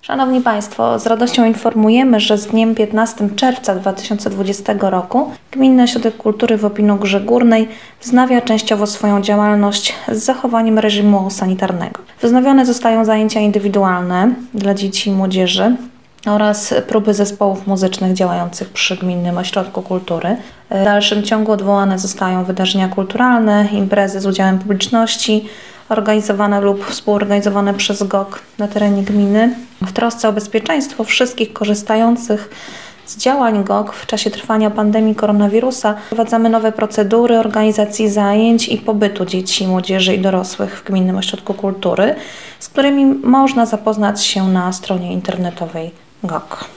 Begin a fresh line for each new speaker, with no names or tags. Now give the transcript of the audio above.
Szanowni Państwo, z radością informujemy, że z dniem 15 czerwca 2020 roku Gminny Ośrodek Kultury w Opinogórze Górnej wznawia częściowo swoją działalność z zachowaniem reżimu sanitarnego. Wznowione zostają zajęcia indywidualne dla dzieci i młodzieży oraz próby zespołów muzycznych działających przy Gminnym Ośrodku Kultury. W dalszym ciągu odwołane zostają wydarzenia kulturalne, imprezy z udziałem publiczności, organizowane lub współorganizowane przez GOG na terenie gminy. W trosce o bezpieczeństwo wszystkich korzystających z działań GOG w czasie trwania pandemii koronawirusa wprowadzamy nowe procedury organizacji zajęć i pobytu dzieci, młodzieży i dorosłych w Gminnym Ośrodku Kultury, z którymi można zapoznać się na stronie internetowej GOG.